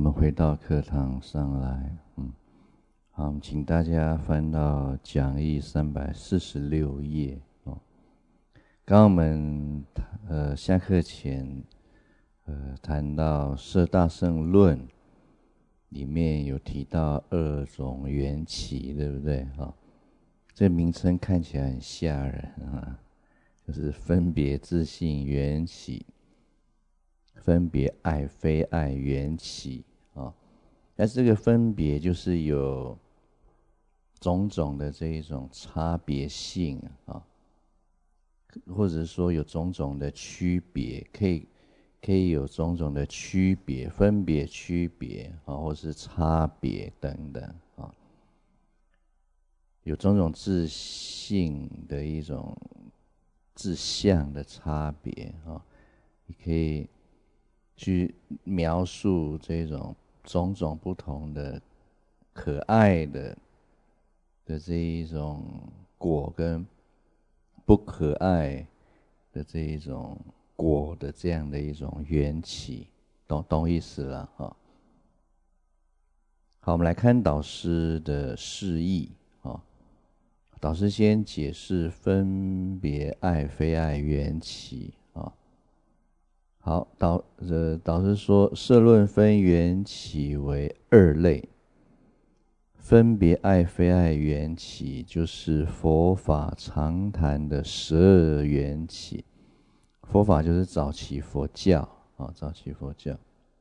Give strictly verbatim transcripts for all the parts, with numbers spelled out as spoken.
们回到课堂上来，嗯，好，请大家翻到讲义三百四十六页哦。刚刚我们呃下课前呃谈到《摄大乘论》里面有提到二种缘起，对不对啊、哦？这名称看起来很吓人啊，就是分别自性缘起。分别爱非爱缘起啊，但这个分别就是有种种的这一种差别性啊，或者说有种种的区别，可以可以有种种的区别、分别、区别啊，或是差别等等啊，有种种自性的一种自相的差别啊，你可以去描述这种种种不同的可爱的的这一种果跟不可爱的这一种果的这样的一种缘起，懂懂意思了哈？好，我们来看导师的释义啊。导师先解释分别爱非爱缘起啊。好，导呃导师说，摄论分缘起为二类，分别爱非爱缘起就是佛法常谈的十二缘起。佛法就是早期佛教啊，早期佛教，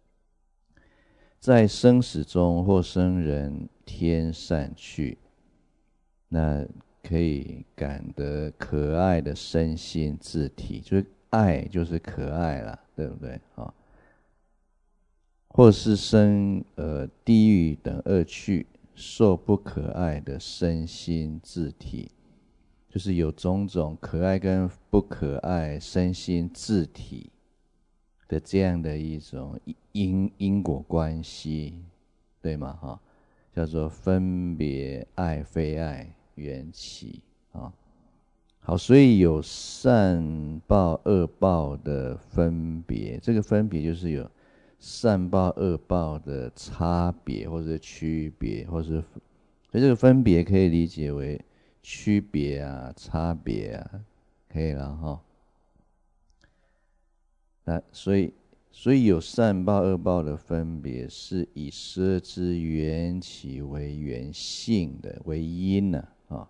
在生死中或生人天善趣，那可以感得可爱的身心自体，就是爱就是可爱啦，对不对啊？或是生呃地狱等恶趣，受不可爱的身心自体，就是有种种可爱跟不可爱身心自体的这样的一种因因果关系，对吗？哈，叫做分别爱非爱缘起啊。好，所以有善报恶报的分别，这个分别就是有善报恶报的差别或者区别，或是所以这个分别可以理解为区别啊、差别啊，可以了哈。那所以所以有善报恶报的分别，是以十二支缘起为缘性的，为因呢啊。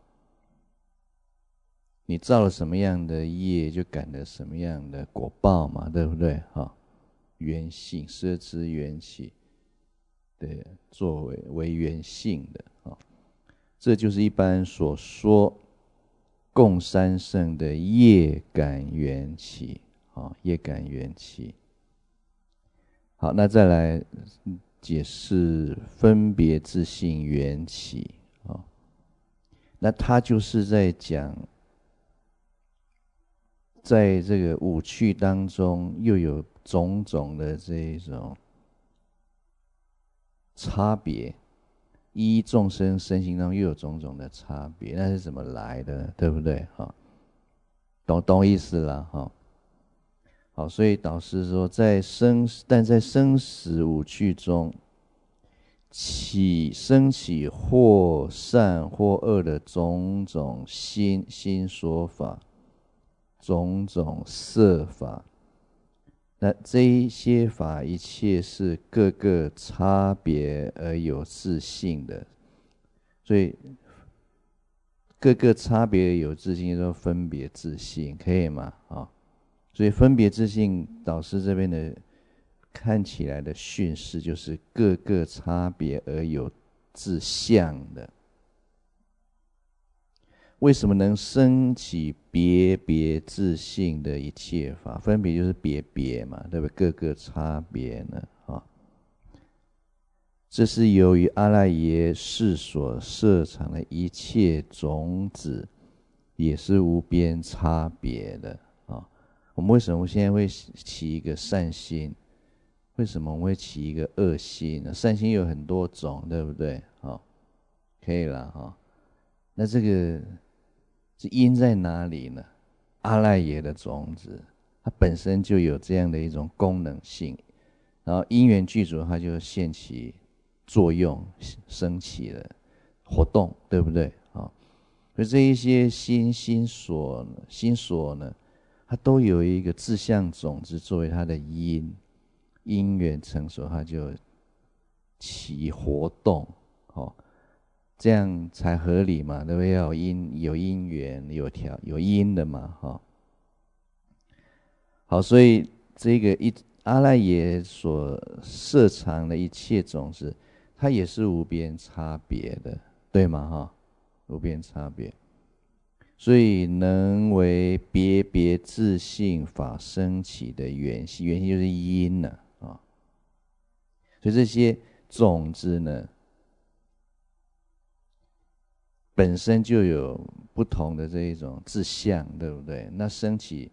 你造了什么样的业，就感得什么样的果报嘛，对不对？哈，缘性，十二支缘起，对，作为为缘性的啊，这就是一般所说共三圣的业感缘起啊，业感缘起。好，那再来解释分别自性缘起啊，那他就是在讲。在这个五趣当中，又有种种的这一种差别，依众生身心中又有种种的差别，那是怎么来的？对不对？哈，懂懂意思了哈。好，所以导师说，在生，但在生死五趣中，起升起或善或恶的种种新新说法。种种色法，那这一些法一切是各个差别而有自性的，所以各个差别而有自性，说分别自性，可以吗？啊，所以分别自性，导师这边的看起来的训示就是各个差别而有自相的。为什么能生起别别自性的一切法？分别就是别别嘛，对不对？各个差别呢？啊，这是由于阿赖耶识所摄藏的一切种子，也是无边差别的啊。我们为什么现在会起一个善心？为什么我们会起一个恶心呢？善心有很多种，对不对？啊，可以了哈。那这个。是因在哪里呢？阿赖耶的种子，它本身就有这样的一种功能性， 然后因缘具足，它就现起作用，升起了活动，对不对？啊，所以这一些心心所心所呢，它都有一个志向种子作为它的因，因缘成熟，它就起活动，哦，这样才合理嘛，对不对？要有因有因缘，有条有因的嘛，哈、哦。好，所以这个一阿赖耶所摄藏的一切种子，它也是无边差别的，对吗？哈，无边差别，所以能为别别自性法生起的缘起，缘起就是因了啊。所以这些种子呢，本身就有不同的这一种志向，对不对？那升起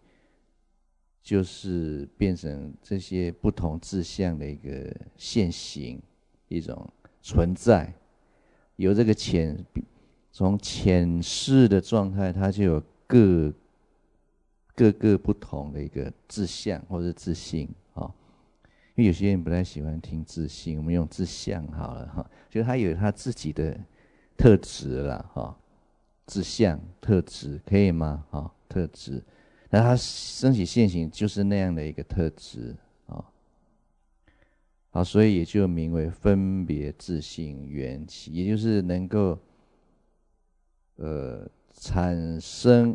就是变成这些不同志向的一个现行，一种存在。由这个浅，从浅视的状态，它就有各各个不同的一个志向或者自性啊、哦。因为有些人不太喜欢听自性，我们用志向好了哈、哦，就他有他自己的特质啦哈、哦，志向特质可以吗？哈、哦，特质。那它升起现行就是那样的一个特质啊，好，所以也就名为分别自性缘起，也就是能够呃产生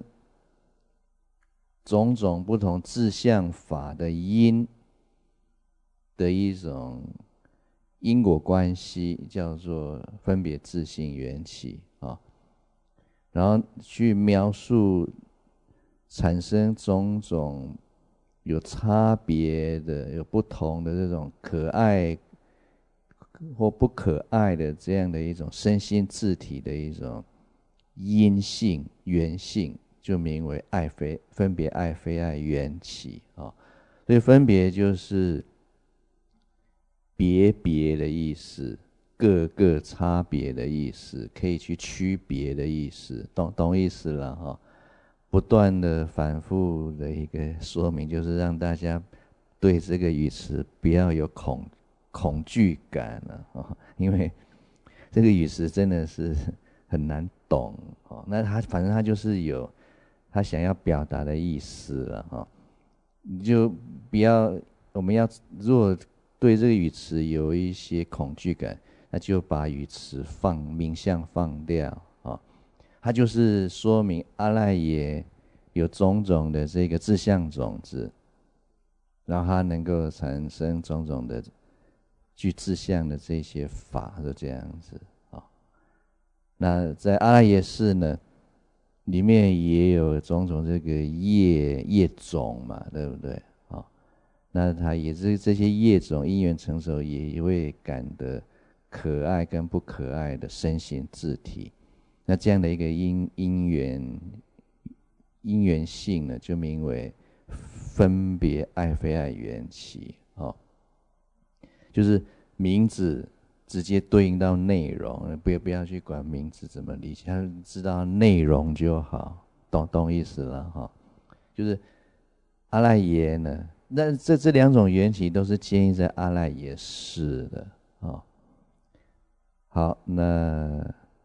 种种不同志向法的因的一种因果关系，叫做分别自性缘起啊，然后去描述。产生种种有差别的、有不同的这种可爱或不可爱的这样的一种身心自体的一种因性、缘性，就名为爱非分别爱非爱缘起啊。所以分别就是别别的意思，各个差别的意思，可以去区别的意思，懂懂意思了哈。不断的反复的一个说明，就是让大家对这个语词不要有恐恐惧感了啊，因为这个语词真的是很难懂哦。那他反正他就是有他想要表达的意思了哈，你就不要我们要如果对这个语词有一些恐惧感，那就把语词放名相放掉啊。它就是说明阿赖耶有种种的这个志向种子，然后它能够产生种种的具志向的这些法，就这样子啊。那在阿赖耶识呢，里面也有种种这个业业种嘛，对不对啊？那它也是这些业种因缘成熟，也会感得可爱跟不可爱的身心自体。那这样的一个因因缘因缘性呢，就名为分别爱非爱缘起哦，就是名字直接对应到内容，不要不要去管名字怎么理解，他知道内容就好，懂懂意思了哈、哦。就是阿赖耶呢，那这这两种缘起都是建立在阿赖耶识的啊、哦。好，那。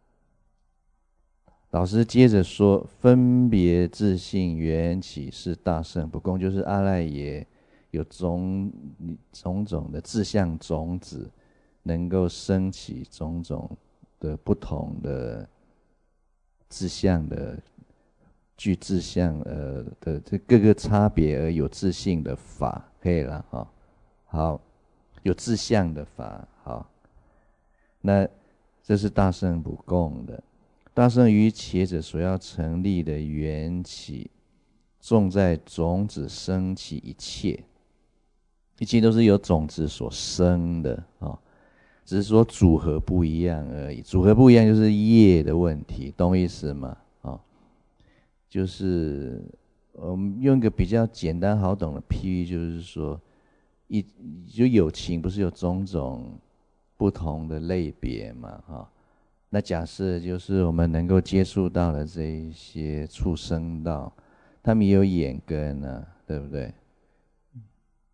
老师接着说，分别自性缘起是大乘不共，就是阿赖耶有种种种的志向种子，能够升起种种的不同的志向的具志向呃的这各个差别而有自性的法，可以了哈、哦。好，有志向的法，好，那这是大乘不共的。大乘于伽者所要成立的缘起，种在种子生起一切，一切都是由种子所生的啊、哦，只是说组合不一样而已。组合不一样就是业的问题，懂意思吗？啊、哦，就是我们用一个比较简单好懂的譬喻，就是说，一就友情不是有种种不同的类别嘛，哈、哦。那假设就是我们能够接触到的这一些畜生道，他们也有眼根啊，对不对？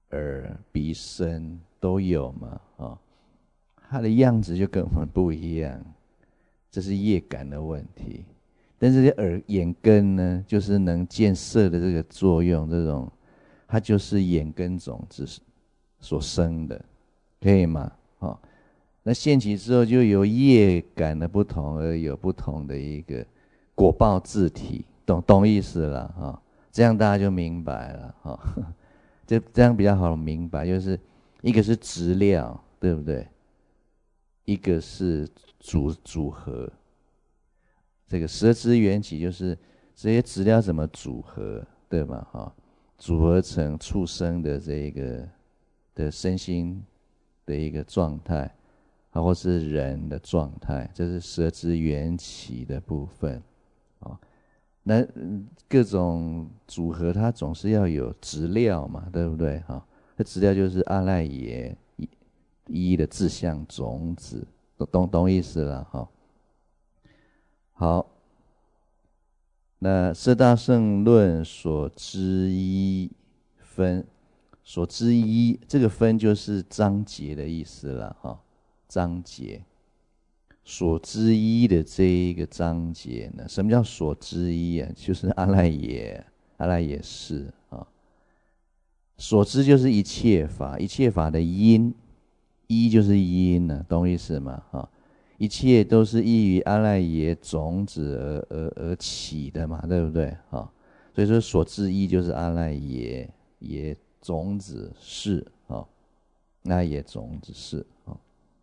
耳、鼻、身都有嘛，啊，它的样子就跟我们不一样，这是业感的问题。但是耳眼根呢，就是能见色的这个作用，这种它就是眼根种子所生的，可以吗？哦，那现起之后，就由业感的不同而有不同的一个果报自体，懂懂意思了哈、哦？这样大家就明白了哈、哦，这这样比较好明白，就是一个是质料，对不对？一个是组组合。这个舌知缘起就是这些质料怎么组合，对吧？哈、哦，组合成畜生的这个的身心的一个状态，啊，或是人的状态，这是舌知缘起的部分。啊，那各种组合它总是要有质料嘛，对不对？哈，这质料就是阿赖耶一一的自相种子，懂懂意思了哈。好，那色大乘论所知一分，所知一这个分就是章节的意思了哈，章节。所知一的这一个章节呢，什么叫所知一啊？就是阿赖耶，阿赖耶识啊。所知就是一切法，一切法的因，一就是因呢、啊，懂意思吗？哈，一切都是依于阿赖耶种子而而而起的嘛，对不对？哈，所以说所知一就是阿赖耶耶种子识啊，阿赖耶种子识啊。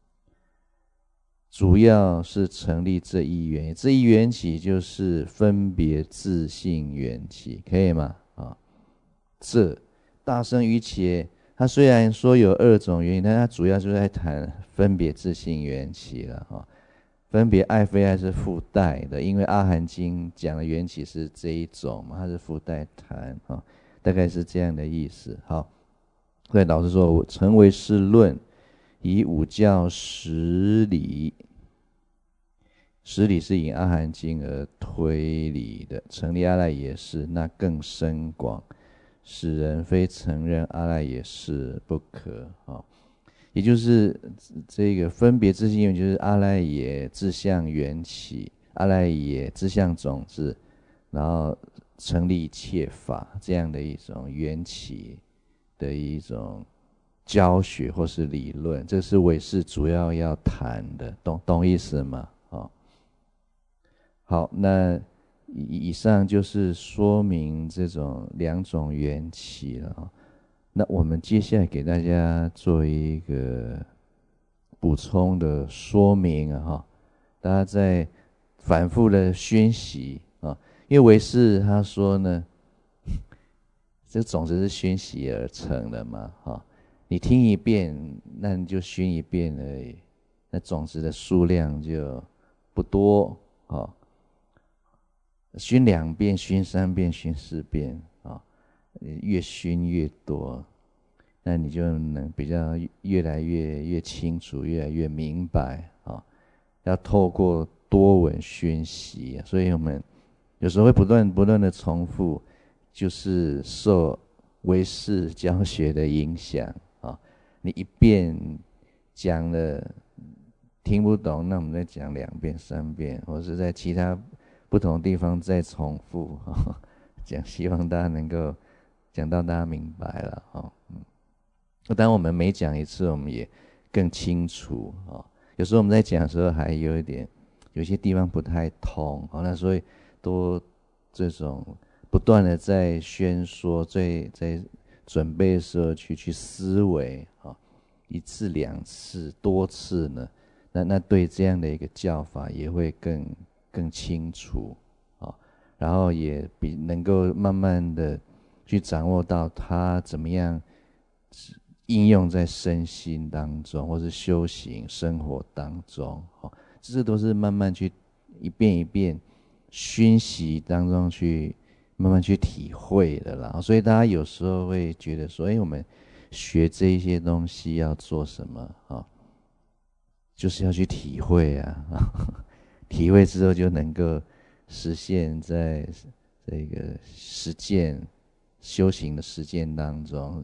主要是成立这一缘，这一缘起就是分别自性缘起，可以吗？啊，这大乘于且，它虽然说有二种缘起，但它主要就是在谈分别自性缘起了哈。分别爱非爱是附带的，因为阿含经讲的缘起是这一种嘛，它是附带谈哈，大概是这样的意思。好，所以老师说，成为是论。以五教十理，十理是以阿含经而推理的，成立阿赖耶识，那更深广，使人非承认阿赖耶识不可啊。也就是这个分别自性缘，就是阿赖耶自相缘起，阿赖耶自相种子，然后成立一切法这样的一种缘起的一种教学或是理论，这是唯识主要要谈的，懂懂意思吗？哦，好，那以上就是说明这种两种缘起了。那我们接下来给大家做一个补充的说明啊，哈，大家在反复的熏习啊，因为唯识他说呢，这种子是熏习而成的嘛，哈。你听一遍，那你就熏一遍而已，那种子的数量就不多啊。熏两遍、熏三遍、熏四遍啊，越熏越多，那你就能比较越来越越清楚，越来越明白啊。要透过多闻熏习，所以我们有时候会不断不断的重复，就是受唯识教学的影响。你一遍讲了听不懂，那我们再讲两遍、三遍，或是在其他不同地方再重复讲，希望大家能够讲到大家明白了哈。嗯，当然我们每讲一次，我们也更清楚啊。有时候我们在讲的时候还有一点，有些地方不太通啊，那所以多这种不断的在宣说，在在准备的时候去去思维啊，一次两次多次呢，那那对这样的一个教法也会更更清楚啊，然后也比能够慢慢的去掌握到它怎么样应用在身心当中，或是修行生活当中，这都是慢慢去一遍一遍熏习当中去慢慢去体会的啦。所以大家有时候会觉得说，哎，我们学这一些东西要做什么啊？就是要去体会啊，体会之后就能够实现在这个实践修行的实践当中，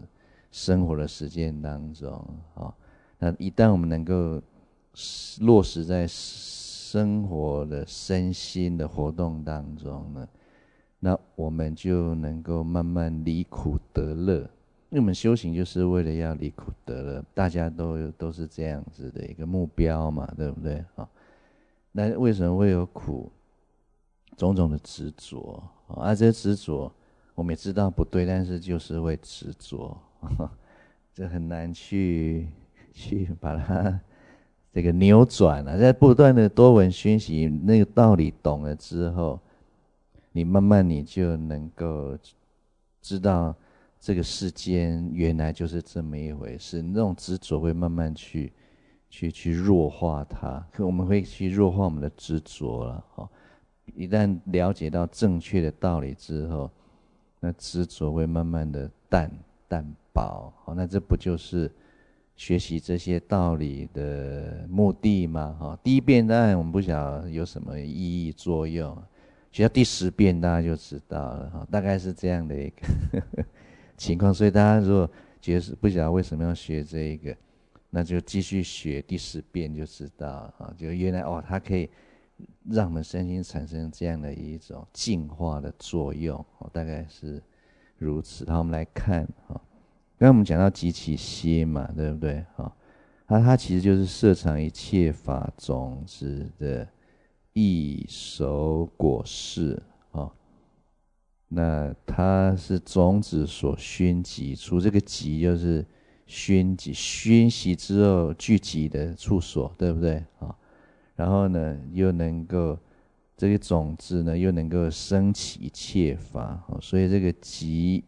生活的实践当中啊。那一旦我们能够落实在生活的身心的活动当中呢，那我们就能够慢慢离苦得乐。因为我们修行就是为了要离苦得乐，大家都都是这样子的一个目标嘛，对不对啊？那为什么会有苦？种种的执着啊，这些执着我们也知道不对，但是就是会执着，这很难去去把它这个扭转了、啊。在不断的多闻熏习，那个道理懂了之后，你慢慢你就能够知道这个世间原来就是这么一回事。那种执着会慢慢去去去弱化它，可我们会去弱化我们的执着了。哈，一旦了解到正确的道理之后，那执着会慢慢的淡淡薄。好，那这不就是学习这些道理的目的吗？哈，第一遍当然我们不晓得有什么意义作用，学到第十遍大家就知道了。哈，大概是这样的一个情况。所以大家如果觉得不晓得为什么要学这一个，那就继续学第十遍就知道了。哈，就原来哦，它可以让我们身心产生这样的一种净化的作用。哦，大概是如此。好，我们来看哈。刚刚我们讲到即起心嘛，对不对？哈，它它其实就是摄藏一切法种子的异熟果实啊。那它是种子所熏集出，这个集就是熏集，熏习之后聚集的处所，对不对啊？然后呢，又能够这个种子呢，又能够生起一切法，所以这个集。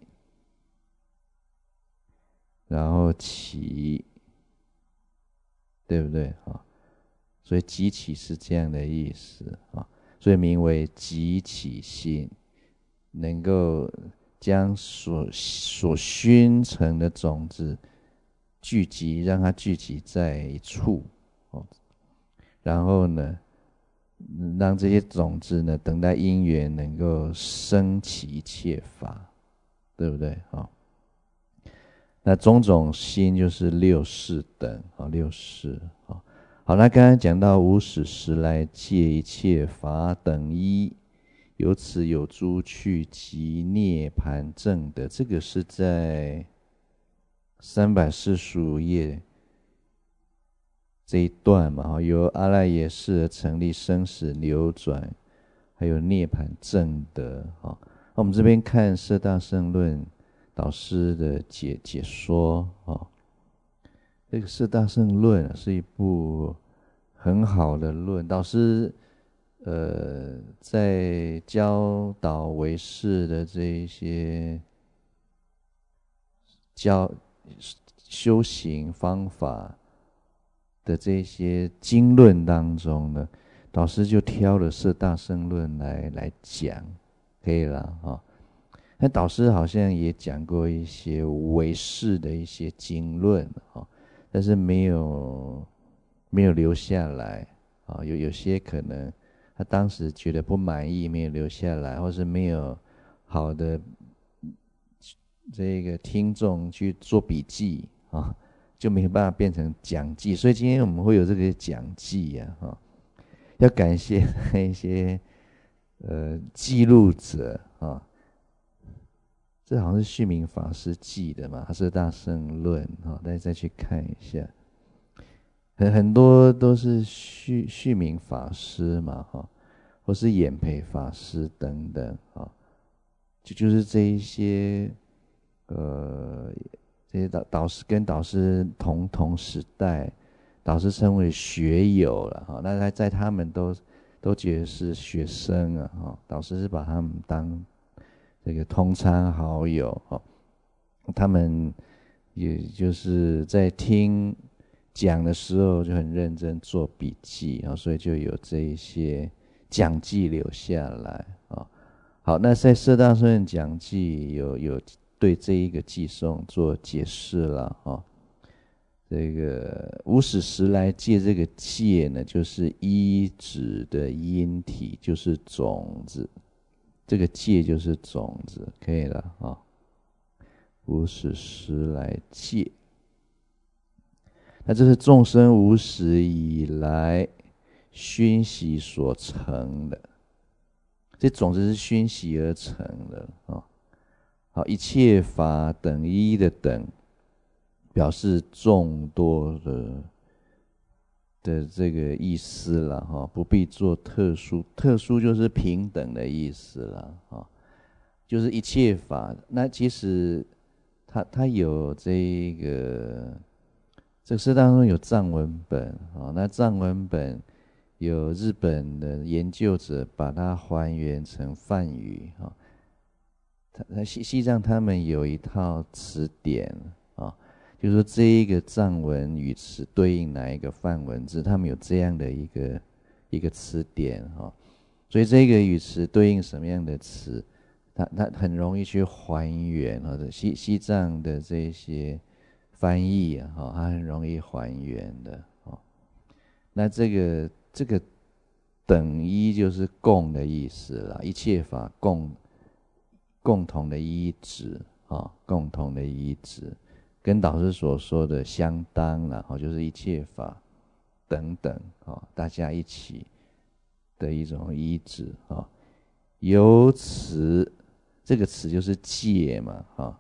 然后起，对不对啊？所以集起是这样的意思啊，所以名为集起心，能够将所所熏成的种子聚集，让它聚集在一处，哦，然后呢，让这些种子呢，等待因缘能够生起一切法，对不对啊？那种种心就是六事等啊，六事啊。好，那刚才讲到无始时来借一切法等一，由此有诸趣及涅盘正的，这个是在三百四十五页这一段嘛，由阿赖耶识而成立生死流转，还有涅盘正的啊。我们这边看《摄大乘论》。导师的解解说啊，这个《摄大乘论》是一部很好的论。导师呃在教导唯识的这一些教修行方法的这些经论当中呢，导师就挑了《摄大乘论》来来讲，可以了啊。那导师好像也讲过一些唯识的一些经论啊，但是没有没有留下来啊，有有些可能他当时觉得不满意，没有留下来，或是没有好的这个听众去做笔记啊，就没有办法变成讲记。所以今天我们会有这个讲记呀，哈，要感谢那些呃记录者啊。这好像是旭明法师记的嘛，还是大乘论哈？大家再去看一下，很很多都是旭旭明法师嘛哈，或是演培法师等等啊，就就是这一些呃这些导导师跟导师同同时代，导师称为学友了哈。那在在他们都都觉得是学生啊哈，导师是把他们当这个通参好友哦，他们也就是在听讲的时候就很认真做笔记啊，所以就有这一些讲记留下来啊。好，那在《摄大乘论讲记》有有对这一个记诵做解释了啊。这个无始时来借这个借呢，就是一指的因体，就是种子。这个戒就是种子，可以了啊。 无始时来界。那这是众生无始以来熏习所成的，这种子是熏习而成的啊。好，一切法等一的等，表示众多的的这个意思了哈，不必做特殊，特殊就是平等的意思了哈，就是一切法。那其实它它有这个。这个诗当中有藏文本啊，那藏文本有日本的研究者把它还原成梵语啊。他西西藏他们有一套词典啊，就是说这一个藏文语词对应哪一个梵文字，他们有这样的一个一个词典啊。所以这个语词对应什么样的词，它它很容易去还原啊。西西藏的这些。翻译啊，哈，它很容易还原的哦。那这个这个等一就是共的意思啦，一切法共共同的依止啊，共同的依止，跟导师所说的相当啦，哈，就是一切法等等啊，大家一起的一种依止啊。由此这个词就是戒嘛，哈。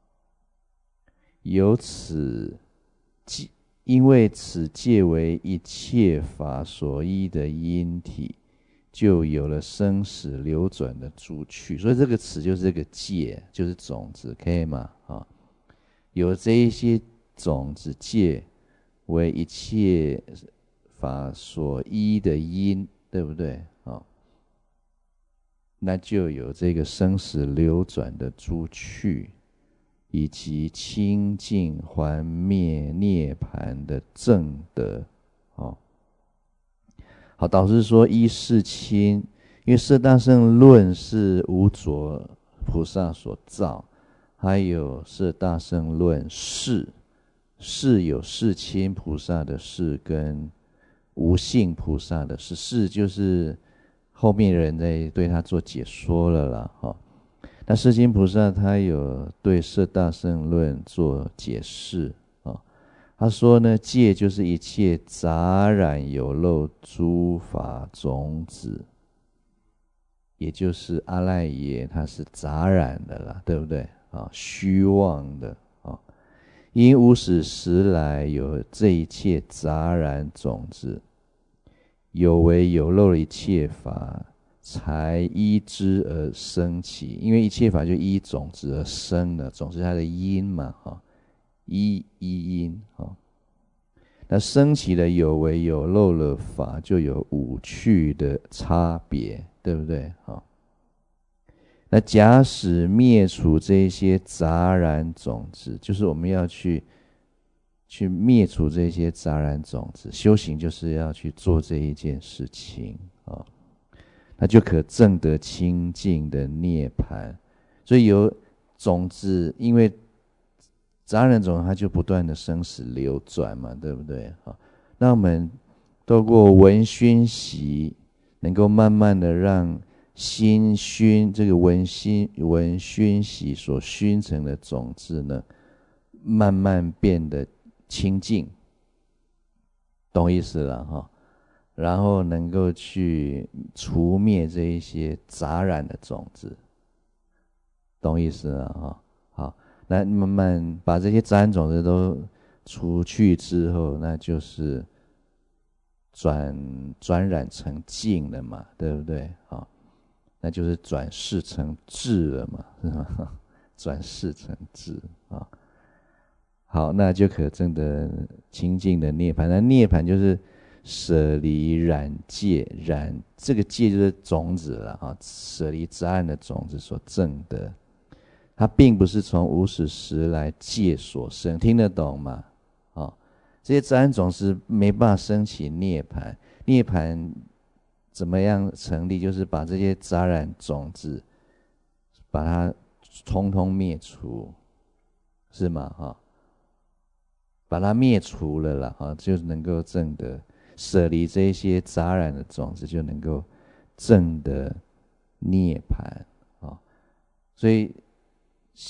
由此戒，因为此戒为一切法所依的因体，就有了生死流转的诸趣。所以这个词就是这个戒，就是种子，可以吗？啊，有这一些种子戒为一切法所依的因，对不对？啊，那就有这个生死流转的诸趣。以及清净还灭涅槃的正德，哦，好，导师说依世亲，因为《摄大乘论》是无着菩萨所造，还有《摄大乘论》世，世有世亲菩萨的世跟无性菩萨的世，世就是后面的人在对他做解说了啦，哈、哦。那世亲菩萨他有对《摄大乘论》做解释啊、哦，他说呢，戒就是一切杂染有漏诸法种子，也就是阿赖耶，它是杂染的啦，对不对啊、哦？虚妄的啊、哦，因无始时来有这一切杂染种子，有为有漏的一切法。才依之而生起，因为一切法就依种子而生的，种子它的因嘛，哈，依依因，哈。那生起的有为有漏的法，就有五趣的差别，对不对？哈。那假使灭除这些杂染种子，就是我们要去去灭除这些杂染种子，修行就是要去做这一件事情啊。那就可证得清净的涅槃。所以有种子，因为杂染种子它就不断的生死流转嘛，对不对？好，那我们透过闻熏习，能够慢慢的让心熏这个闻心闻熏习所熏成的种子呢，慢慢变得清净，懂意思了哈？然后能够去除灭这一些杂染的种子，懂意思了哈？好，那慢慢把这些杂染种子都除去之后，那就是转转染成净了嘛，对不对？好，那就是转世成智了嘛，是吧？转世成智啊。好，那就可证得清净的涅槃。那涅槃就是舍离染界，染这个界就是种子了啊，舍离杂染的种子所证的，它并不是从无始时来界所生，听得懂吗？啊，这些杂染种子没办法升起涅槃，涅槃怎么样成立？就是把这些杂染种子，把它通通灭除，是吗？哈，把它灭除了啦，哈，就能够证得。舍离这些杂染的种子，就能够证得涅槃啊！所以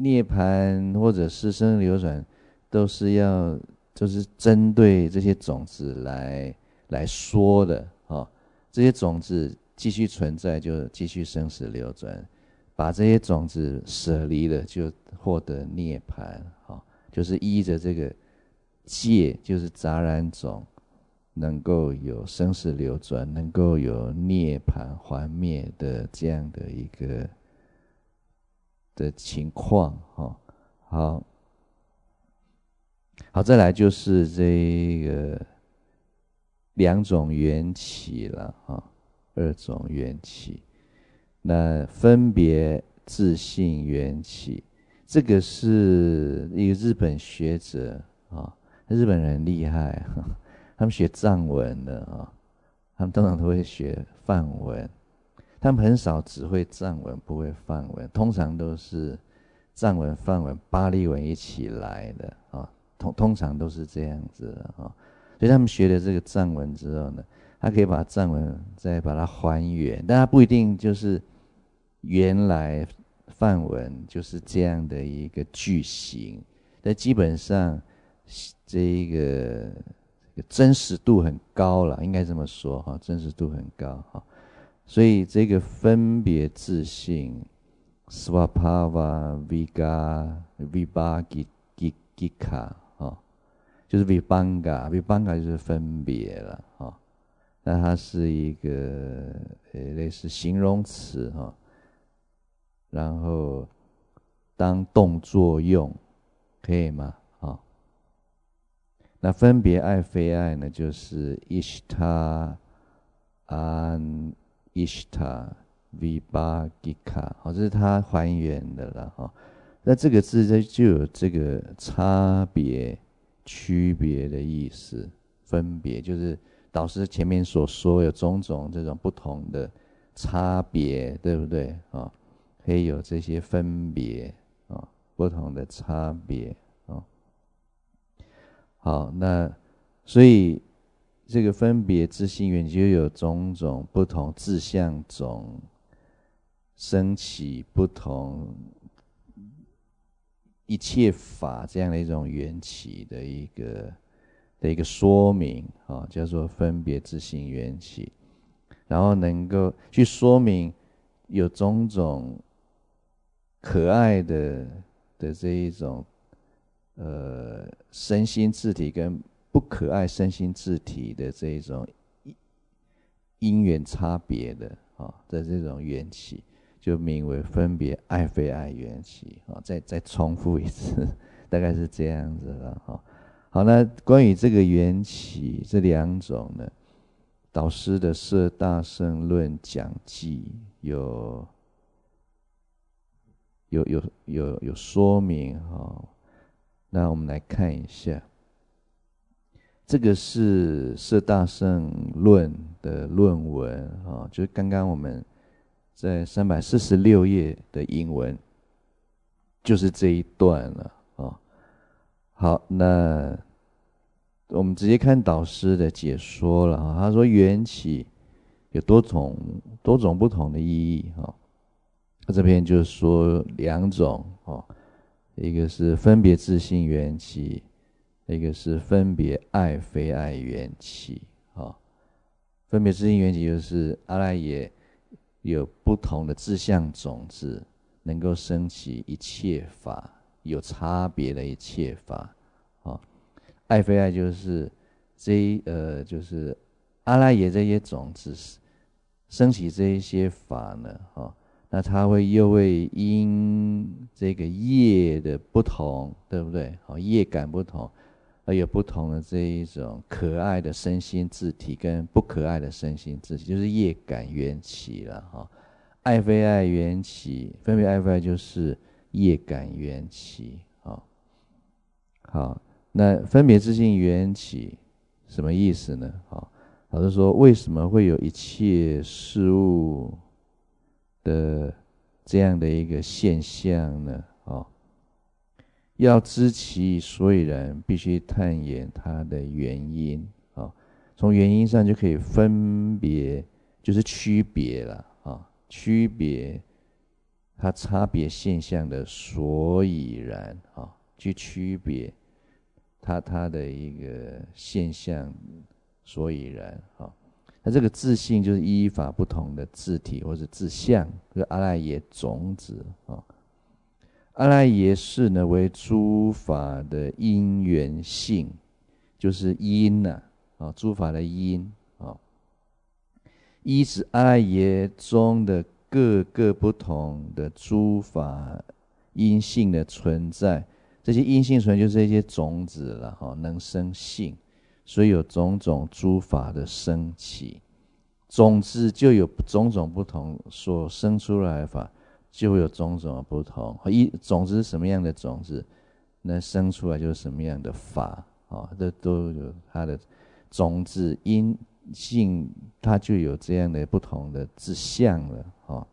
涅槃或者是生死流转，都是要就是针对这些种子来来说的啊。这些种子继续存在，就继续生死流转；把这些种子舍离了，就获得涅槃啊。就是依着这个戒，就是杂染种，能够有生死流转，能够有涅槃还灭的这样的一个的情况哈。好，好，再来就是这个两种缘起了啊，二种缘起，那分别自性缘起，这个是一个日本学者啊，日本人很厉害，他们学藏文的啊，他们通常都会学梵文，他们很少只会藏文不会梵文，通常都是藏文、梵文、巴利文一起来的啊，通通常都是这样子的啊。所以他们学了这个藏文之后呢，他可以把藏文再把它还原，但他不一定就是原来梵文就是这样的一个句型，但基本上这一个真实度很高了，应该这么说哈，真实度很高哈。所以这个分别自性 Svabhava Viga Vibhagika 啊，就是 Vibhanga Vibhanga 就是分别了啊。那它是一个呃类似形容词哈，然后当动作用，可以吗？啊，那分别爱非爱呢，就是 Ishta An Ishta Vibhagika， 好，这是它还原的了哈。那这个字这就有这个差别、区别的意思。分别就是导师前面所说有种种这种不同的差别，对不对啊？可以有这些分别啊，不同的差别啊。好，那所以这个分别自性缘就有种种不同志向种升起不同一切法这样的一种缘起的一个的一个说明啊，叫做分别自性缘起，然后能够去说明有种种可爱的的这一种呃身心自体跟不可爱身心自体的这一种因缘差别的啊的这种缘起，就名为分别爱非爱缘起啊。再再重复一次，大概是这样子了哈。好，那关于这个缘起这两种呢，导师的《摄大乘论讲记》有有有有有说明哈。那我们来看一下，这个是《摄大乘论》的论文啊，就是刚刚我们在三百四十六页的引文，就是这一段了啊。好，那我们直接看导师的解说了啊。他说缘起有多种多种不同的意义啊。他这边就是说两种哦，一个是分别自性缘起，一个是分别爱非爱缘起啊。分别自性缘起就是阿赖耶有不同的志向种子，能够升起一切法，有差别的一切法啊。爱非爱就是这呃就是阿赖耶这些种子升起这一些法呢啊，那它会又会因这个业的不同，对不对？好，业感不同，而有不同的这一种可爱的身心自体跟不可爱的身心自体，就是业感缘起了哈。爱非爱缘起，分别爱非爱就是业感缘起啊。好，那分别自性缘起什么意思呢？好，老师说为什么会有一切事物的这样的一个现象呢？哦，要知其所以然，必须探研它的原因啊、哦。从原因上就可以分别，就是区别了啊、哦，区别它差别现象的所以然啊，去区别它它的一个现象所以然啊。那这个自性就是依法不同的自体或者自相，就是阿赖耶种子啊。阿赖耶识呢为诸法的因缘性，就是因呐啊，诸法的因啊。依指阿赖耶中的各个不同的诸法因性的存在，这些因性存在就是这些种子了哈，能生性，所以有种种诸法的生起。种子就有种种不同，所生出来的法就会有种种的不同。一种子是什么样的种子，那生出来就是什么样的法啊，这都有它的种子因性，它就有这样的不同的志向了啊。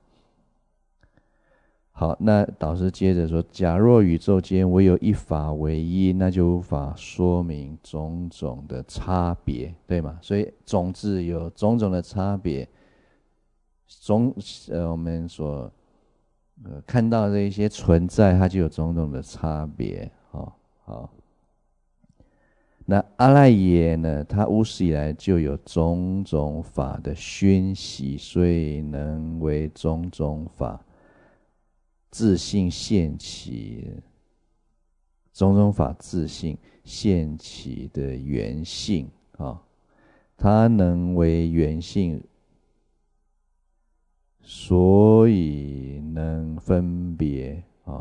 好，那导师接着说：假若宇宙间唯有一法为一，那就无法说明种种的差别，对吗？所以种子有种种的差别，种呃我们所呃看到的一些存在，它就有种种的差别。好，好。那阿赖耶呢？它无始以来就有种种法的熏习，所以能为种种法自性现起，种种法自性现起的原性啊，它能为原性，所以能分别啊。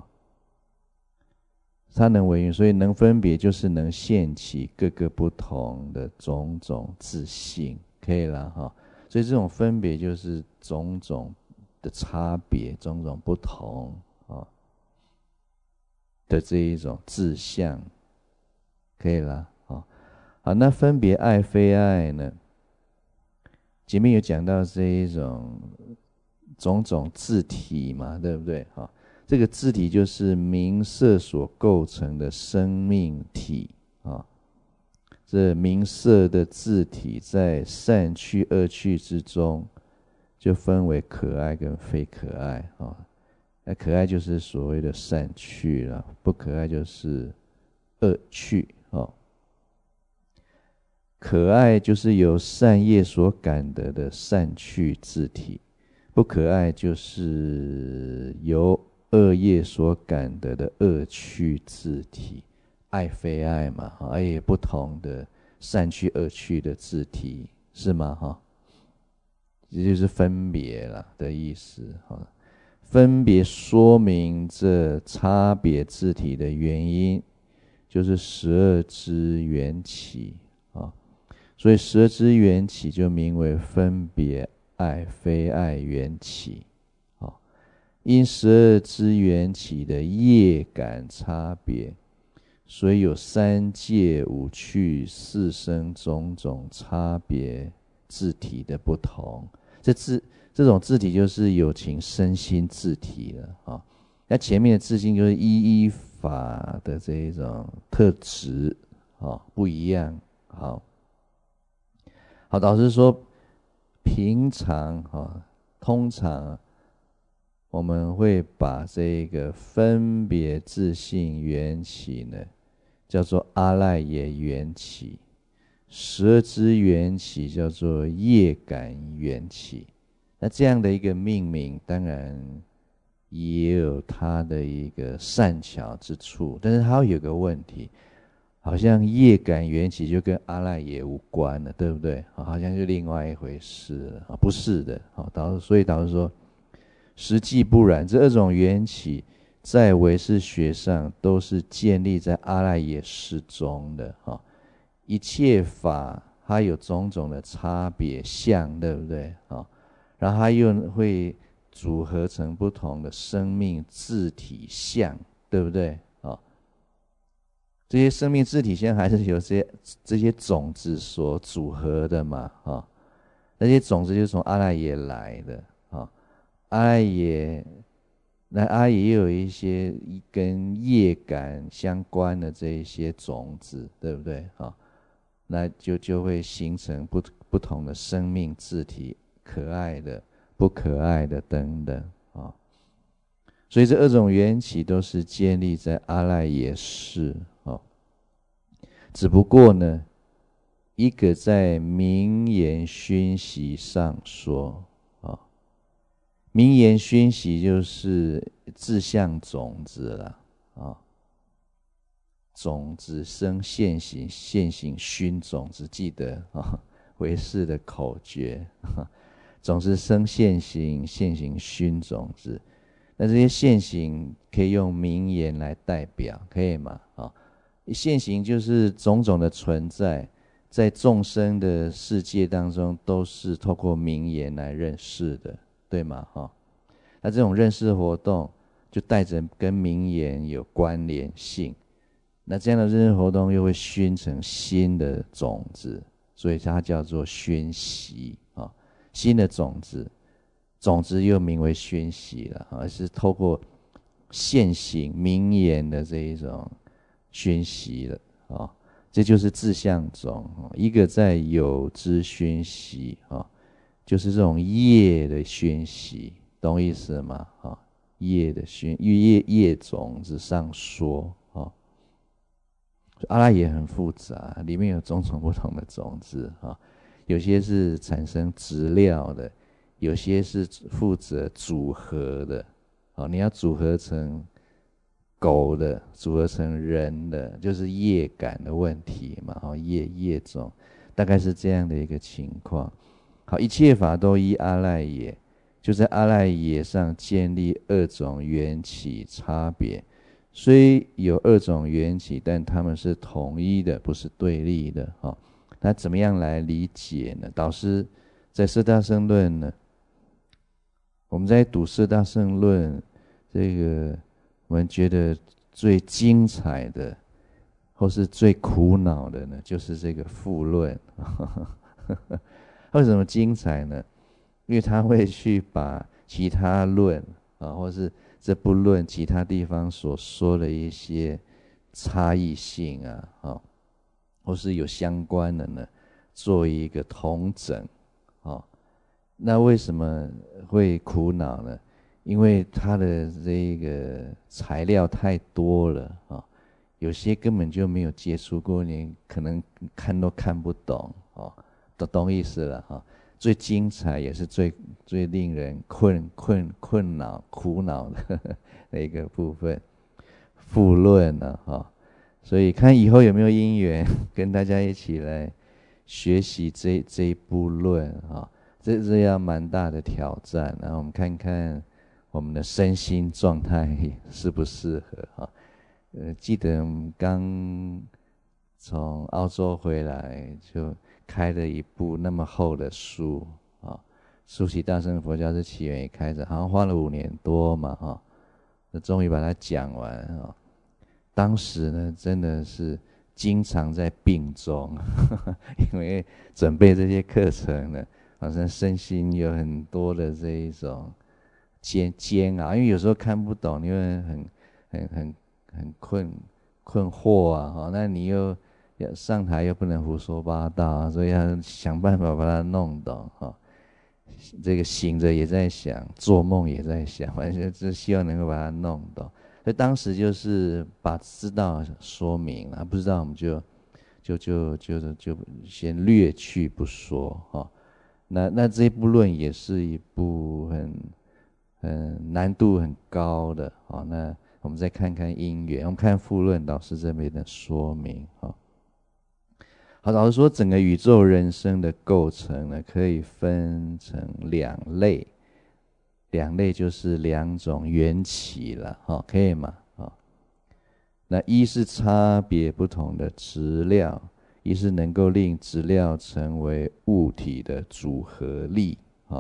它能为缘，所以能分别，就是能现起各个不同的种种自性，可以了哈。所以这种分别就是种种的差别，种种不同啊的这一种自相，可以了啊。好，那分别爱非爱呢？前面有讲到这一种种种自体嘛，对不对？哈。这个自体就是名色所构成的生命体啊，这名色的自体在善趣恶趣之中，就分为可爱跟非可爱啊。那可爱就是所谓的善趣了，不可爱就是恶趣啊。可爱就是由善业所感得的善趣自体，不可爱就是由恶业所感得的恶趣自体，爱非爱嘛，爱也不同的善趣恶趣的自体，是吗？哈，这就是分别了的意思哈。分别说明这差别自体的原因，就是十二支缘起啊。所以十二支缘起就名为分别爱非爱缘起。因十二支缘起的业感差别，所以有三界五趣四生种种差别自体的不同。这自这种自体就是有情身心自体了啊。那前面的自性就是依依法的这一种特质啊，不一样。好，好，导师说，平常哈，通常。我们会把这个分别自性缘起呢，叫做阿赖耶缘起；十二支缘起叫做业感缘起。那这样的一个命名，当然也有它的一个善巧之处，但是它有个问题，好像业感缘起就跟阿赖耶无关了，对不对？好像就另外一回事了啊，不是的。好，导致所以导致说。实际不然，这二种缘起在唯识学上都是建立在阿赖耶识中的哈。一切法它有种种的差别相，对不对啊？然后它又会组合成不同的生命自体相，对不对啊？这些生命自体相还是由这些这些种子所组合的嘛啊？那些种子就是从阿赖耶来的啊。阿赖耶，那阿赖耶也有一些跟业感相关的这一些种子，对不对啊？那就就会形成不不同的生命自体，可爱的、不可爱的等等啊。 所以这二种缘起都是建立在阿赖耶识啊。只不过呢，一个在名言熏习上说啊，名言熏习就是志向种子了啊。种子生现行，现行熏种子，记得啊，唯识的口诀。种子生现行，现行熏种子。那这些现行可以用名言来代表，可以吗？啊，现行就是种种的存在，在众生的世界当中，都是透过名言来认识的，对吗？哈，那这种认识活动就带着跟名言有关联性。那这样的认识活动又会熏成新的种子，所以它叫做熏习啊。新的种子，种子又名为熏习了，而是透过现行名言的这一种熏习了啊。这就是志向种，一个在有之熏习啊，就是这种业的熏习，懂意思吗？啊，业的熏，业业种子上说。阿赖耶很复杂，里面有种种不同的种子啊，有些是产生质料的，有些是负责组合的。啊，你要组合成狗的，组合成人的，就是业感的问题嘛。啊，业业种大概是这样的一个情况。好，一切法都依阿赖耶，就在阿赖耶上建立二种缘起差别。虽有二种缘起，但它们是统一的，不是对立的。哦，那怎么样来理解呢？导师在《四大圣论》呢，我们在读《四大圣论》，这个我们觉得最精彩的，或是最苦恼的呢，就是这个附论。为什么精彩呢？因为他会去把其他论啊，或是这部论其他地方所说的一些差异性啊，啊，或是有相关的呢，做一个统整啊。那为什么会苦恼呢？因为它的这个材料太多了啊，有些根本就没有接触过，你可能看都看不懂啊，都懂意思了哈。最精彩也是最最令人困困困恼苦恼的那一个部分，附论呢，哈，所以看以后有没有因缘跟大家一起来学习这这一部论啊，这这要蛮大的挑战。然后我们看看我们的身心状态适不适合啊？呃，记得我们刚从澳洲回来就开了一部那么厚的书啊，《疏其大乘佛教之起源与开展》，好像花了五年多嘛，哈，那终于把它讲完啊。当时呢，真的是经常在病中，呵呵，因为准备这些课程呢，好像身心有很多的这一种煎煎熬，因为有时候看不懂，你会很很很很困困惑啊，哈，那你又要上台又不能胡说八道啊，所以要想办法把它弄懂哈。这个醒着也在想，做梦也在想，反正就希望能够把它弄懂。所以当时就是把知道说明了，不知道我们就就就就就先略去不说哈。那那这一部论也是一部很很难度很高的啊。那我们再看看因缘，我们看附论导师这边的说明哈。好，老实说，整个宇宙人生的构成呢，可以分成两类，两类就是两种缘起了，哈，可以吗？啊，那一是差别不同的质料，一是能够令质料成为物体的组合力，啊，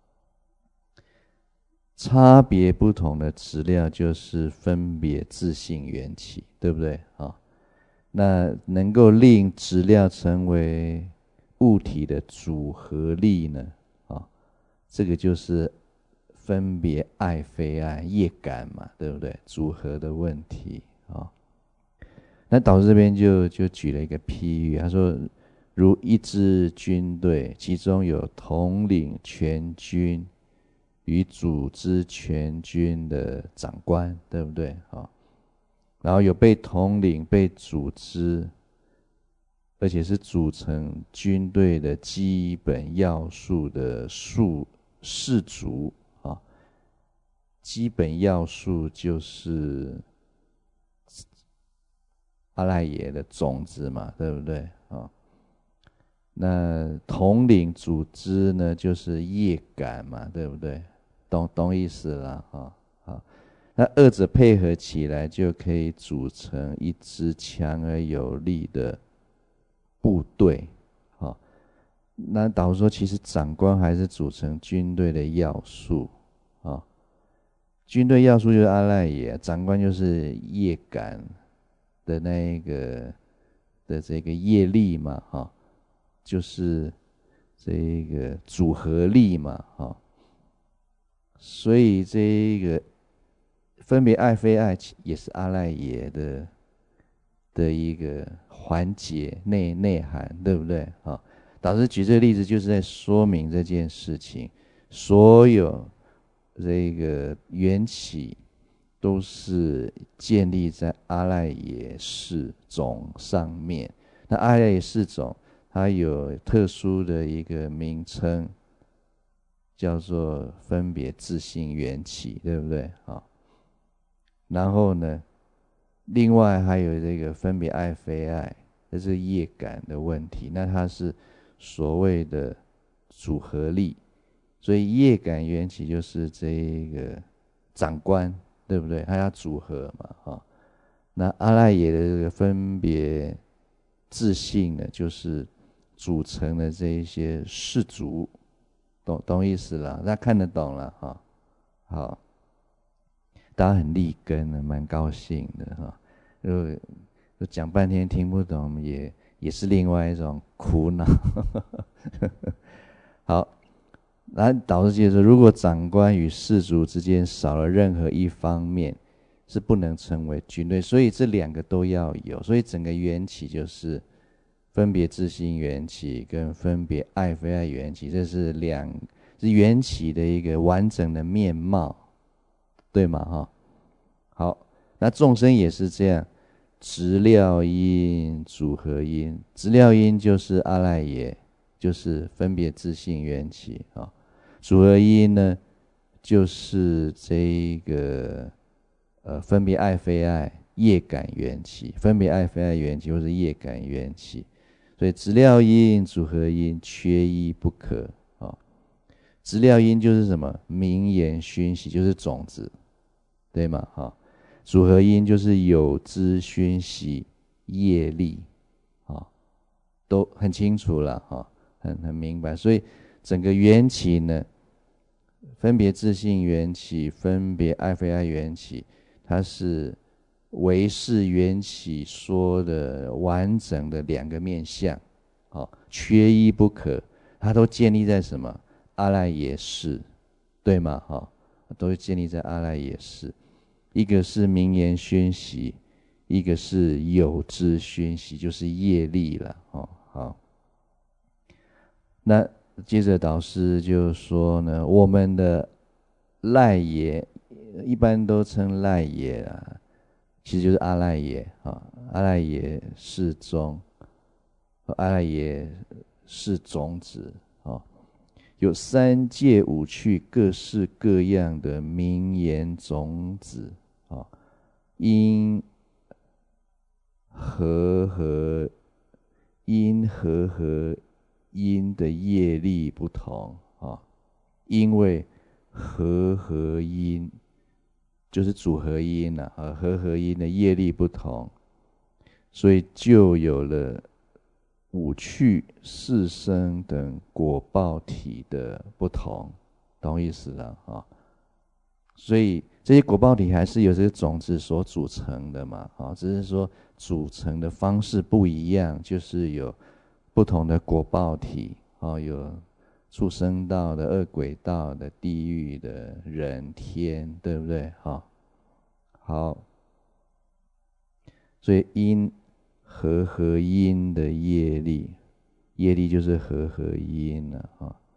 差别不同的质料就是分别自性缘起，对不对？啊。那能够令质料成为物体的组合力呢？啊，这个就是分别爱非爱业感嘛，对不对？组合的问题啊。那导师这边就就举了一个譬喻，他说，如一支军队，其中有统领全军， 与组织全军的长官，对不对？啊，然后有被统领、被组织，而且是组成军队的基本要素的数士族啊。基本要素就是阿赖耶的种子嘛，对不对？啊，那统领组织呢，就是业感嘛，对不对？懂懂意思了啊？好，那二者配合起来，就可以组成一支强而有力的部队。好，那导说，其实长官还是组成军队的要素啊。军队要素就是阿赖耶，长官就是业感的那个的这个业力嘛，哈，就是这个组合力嘛，哈。所以这个分别爱非爱也是阿赖耶的的一个环节内内涵，对不对？啊，导师举这个例子就是在说明这件事情，所有这个缘起都是建立在阿赖耶识种上面。那阿赖耶识种它有特殊的一个名称，叫做分别自性缘起，对不对？啊，然后呢，另外还有这个分别爱非爱，这是业感的问题。那它是所谓的组合力，所以业感缘起就是这个长官，对不对？它要组合嘛，哈。那阿赖耶的这个分别自性呢，就是组成的这一些士族。懂懂意思了，大家看得懂了哈。好，大家很立根的，蛮高兴的哈。如果讲半天听不懂，也也是另外一种苦恼。好，然后导师接着说，如果长官与士族之间少了任何一方面，是不能成为军队。所以这两个都要有，所以整个缘起就是分别自性缘起跟分别爱非爱缘起，这是两是缘起的一个完整的面貌，对吗？哈，好，那众生也是这样，质料因、组合因，质料因就是阿赖耶，就是分别自性缘起啊；组合因呢，就是这个呃分别爱非爱业感缘起，分别爱非爱缘起或是业感缘起。所以质料因、组合因缺一不可啊。质料因就是什么？名言熏习，就是种子，对吗？哈。组合因就是有知熏习业力，啊，都很清楚了哈，很很明白。所以整个缘起呢，分别自性缘起，分别爱非爱缘起，它是唯识缘起说的完整的两个面向，哦，缺一不可，它都建立在什么？阿赖耶识，对吗？哈，都建立在阿赖耶识。一个是名言熏习，一个是有知熏习，就是业力了。哦，好，那接着导师就说呢，我们的赖耶一般都称赖耶啊。其实就是阿赖耶啊，阿赖耶识中，阿赖耶识种子啊，有三界五趣各式各样的名言种子啊，因和合因和合因的业力不同啊，因为和合因。就是组合因啊，和合合因的业力不同，所以就有了五趣、四生等果报体的不同，懂意思了啊？所以这些果报体还是由这个种子所组成的嘛，啊，只是说组成的方式不一样，就是有不同的果报体啊，有畜生道的、恶鬼道的、地狱的、人天，对不对？哈，好，所以因和合因的业力，业力就是和合因了啊。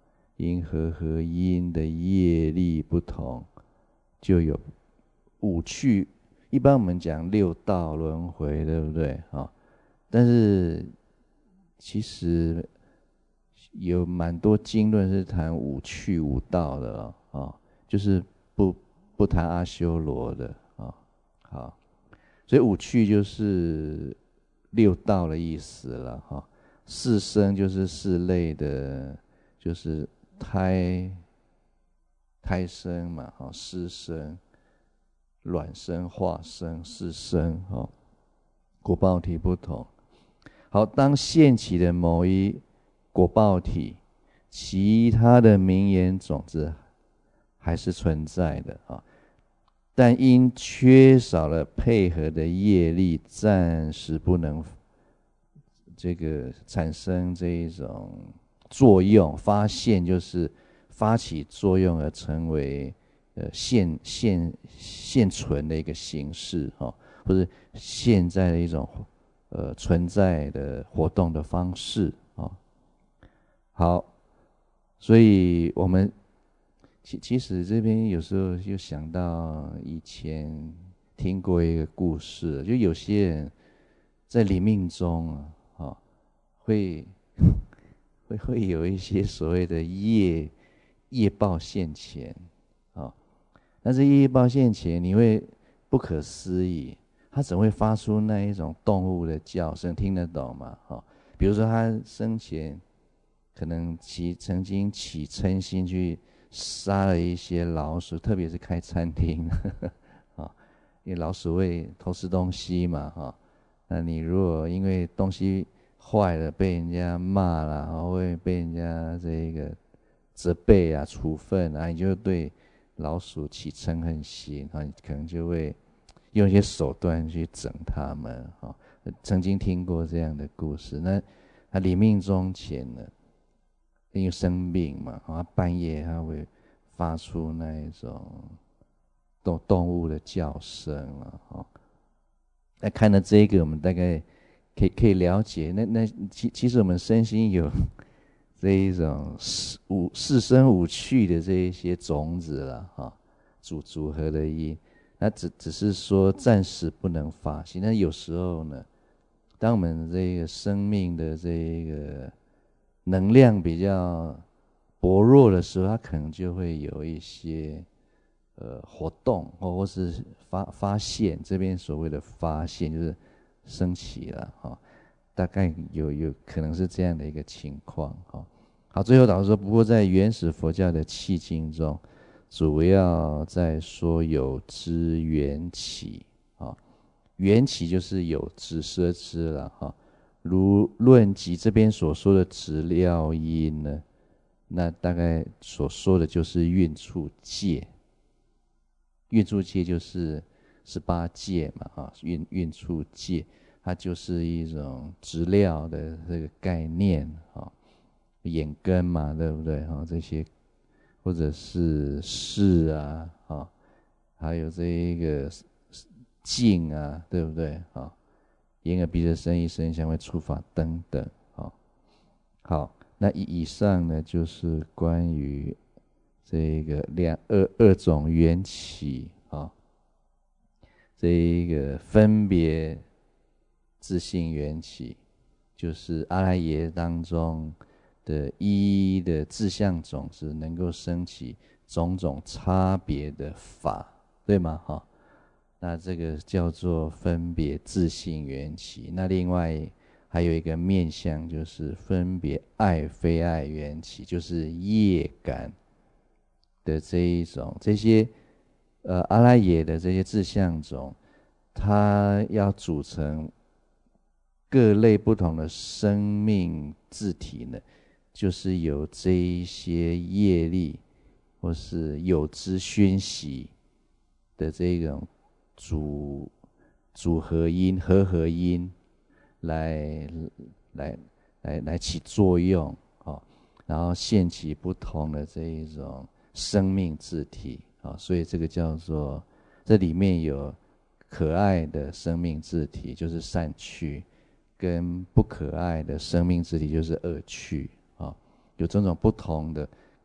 因和合因的业力不同，就有五趣。一般我们讲六道轮回，对不对？啊，但是其实有蛮多经论是谈五趣五道的啊，就是不不谈阿修罗的啊。好，所以五趣就是六道的意思了哈。四生就是四类的，就是胎胎生嘛，哈，湿生、卵生、化生、四生，哈，果报体不同。好，当现起的某一果报体，其他的名言种子还是存在的啊，但因缺少了配合的业力，暂时不能这个产生这一种作用，发现就是发起作用而成为呃现现现存的一个形式哈，或者现在的一种呃存在的活动的方式啊。好，所以我们其其实这边有时候就想到以前听过一个故事，就有些人在临命中啊。哦、会会会有一些所谓的业业报现前啊，但是业报现前，你会不可思议，他怎会发出那一种动物的叫声？听得懂吗？哈，比如说他生前可能起曾经起嗔心去杀了一些老鼠，特别是开餐厅啊，因为老鼠会偷吃东西嘛，哈。那你如果因为东西坏了被人家骂了，然后会被人家这个责备啊、处分啊，你就对老鼠起嗔恨心，啊，你可能就会用一些手段去整他们啊。曾经听过这样的故事，那他临命终前呢，因为生病嘛，啊，半夜他会发出那一种动动物的叫声了，啊。那看了这个，我们大概可以可以了解，那那其其实我们身心有这一种四五四生五趣的这一些种子了哈，组组合的因，那只只是说暂时不能发现。那有时候呢，当我们这个生命的这个能量比较薄弱的时候，它可能就会有一些。呃，活动或或是发发现，这边所谓的发现就是升起了哈，大概有有可能是这样的一个情况哈。好，最后导师说，不过在原始佛教的契经中，主要在说有知缘起啊，缘起就是有知奢知了哈。如论及这边所说的直料因呢，那大概所说的就是运处界。运处界就是十八界嘛，哈，运运处界，它就是一种质料的这个概念，哈，眼根嘛，对不对？哈，这些或者是视啊，哈，还有这一个境啊，对不对？哈，眼耳鼻舌身意身香味触法等等，哈，好，那以以上呢，就是关于。这个两二二种缘起啊，这一个分别自性缘起，就是阿赖耶当中的一一的自相种子能够升起种种差别的法，对吗？哈，那这个叫做分别自性缘起。那另外还有一个面向，就是分别爱非爱缘起，就是业感。的这一种这些呃阿赖耶的这些自相种，它要组成各类不同的生命自体呢，就是有这一些业力或是有之熏习的这种组组合因合合因来来来来起作用，哦，然后现起不同的这一种。生命自体啊，所以这个叫做，这里面有可爱的生命自体，就是善趣，跟不可爱的生命自体，就是恶趣啊，有种种不同的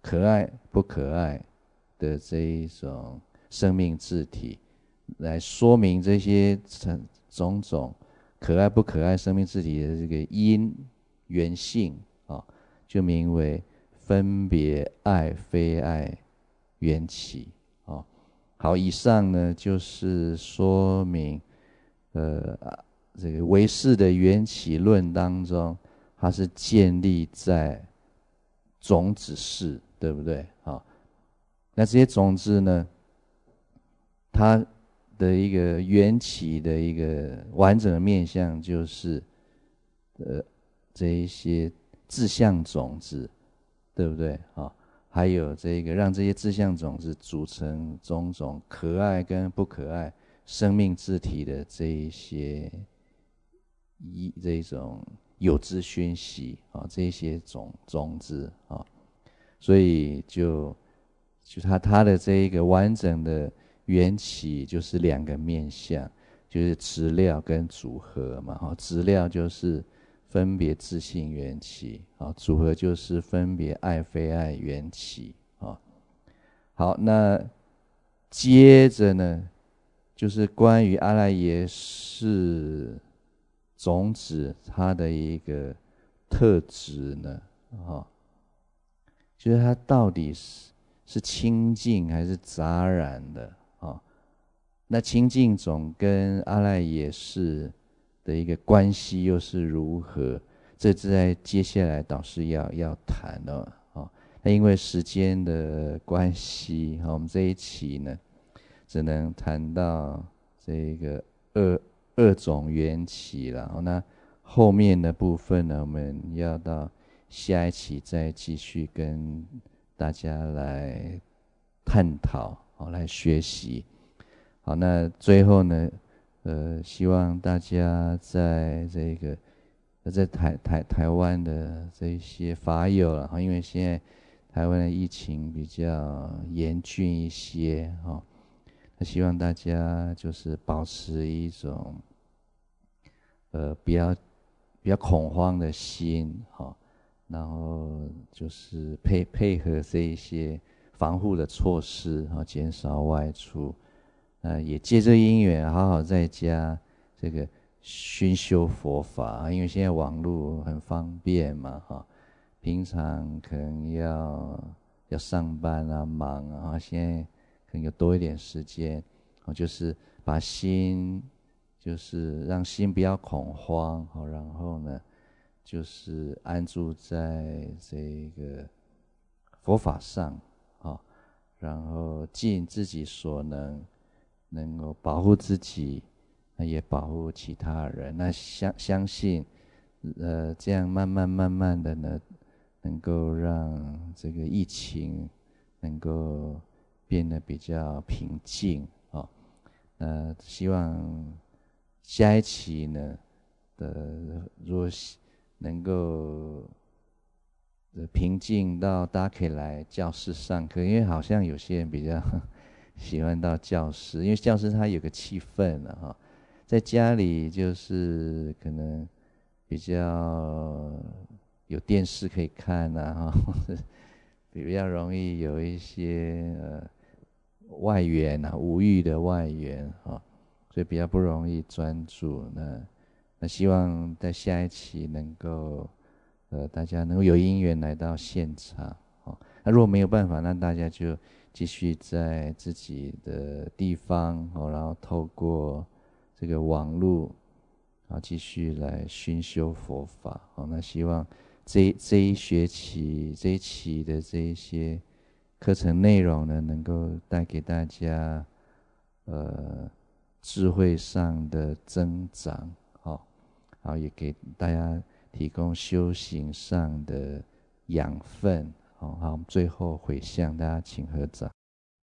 可爱不可爱的这一种生命字体，来说明这些种种可爱不可爱生命字体的这个因缘性啊，就名为分别爱非爱缘起啊。好，以上呢就是说明，呃，这个唯识的缘起论当中，它是建立在种子式，对不对？好，那这些种子呢，它的一个缘起的一个完整的面向，就是呃这一些志向种子，对不对？好，还有这个让这些志向种子组成种种可爱跟不可爱生命字体的这一些一这一种有知熏习啊，这一些种种子啊，所以就就它它的这一个完整的缘起就是两个面向，就是质料跟组合嘛。哈，质料就是分别自性缘起，啊，组合就是分别爱非爱缘起啊。好，那接着呢，就是关于阿赖耶识种子它的一个特质呢，啊，就是它到底是是清净还是杂染的啊？那清净种跟阿赖耶识的一个关系又是如何？这在接下来导师要要谈的啊。那因为时间的关系，我们这一期呢，只能谈到这个二二种缘起了。那后面的部分呢，我们要到下一期再继续跟大家来探讨，好，来学习。好，那最后呢，呃，希望大家在这个在台台台湾的这些法友了，因为现在台湾的疫情比较严峻一些，哈，那希望大家就是保持一种呃比较比较恐慌的心，哈，然后就是配配合这一些防护的措施，哈，减少外出。呃，也借这因缘，好好在家这个熏修佛法，因为现在网络很方便嘛，哈。平常可能要要上班啊，忙啊，现在可能有多一点时间，就是把心，就是让心不要恐慌，好，然后呢，就是安住在这个佛法上，好，然后尽自己所能。能够保护自己，也保护其他人。那相相信，呃，这样慢慢慢慢的呢，能够让这个疫情能够变得比较平静啊。呃，希望下一期呢的，如果能够平静到大家可以来教室上课，因为好像有些人比较喜欢到教室，因为教室它有个气氛了哈。在家里就是可能比较有电视可以看啊，或者比较容易有一些呃外援啊，无欲的外援啊，所以比较不容易专注。那那希望在下一期能够呃大家能够有因缘来到现场。那如果没有办法，那大家就继续在自己的地方，然后透过这个网络，啊，继续来熏修佛法。那希望这这一学期这一期的这一些课程内容呢，能够带给大家呃智慧上的增长，好，然后也给大家提供修行上的养分。好，好，最后回向，大家请合掌。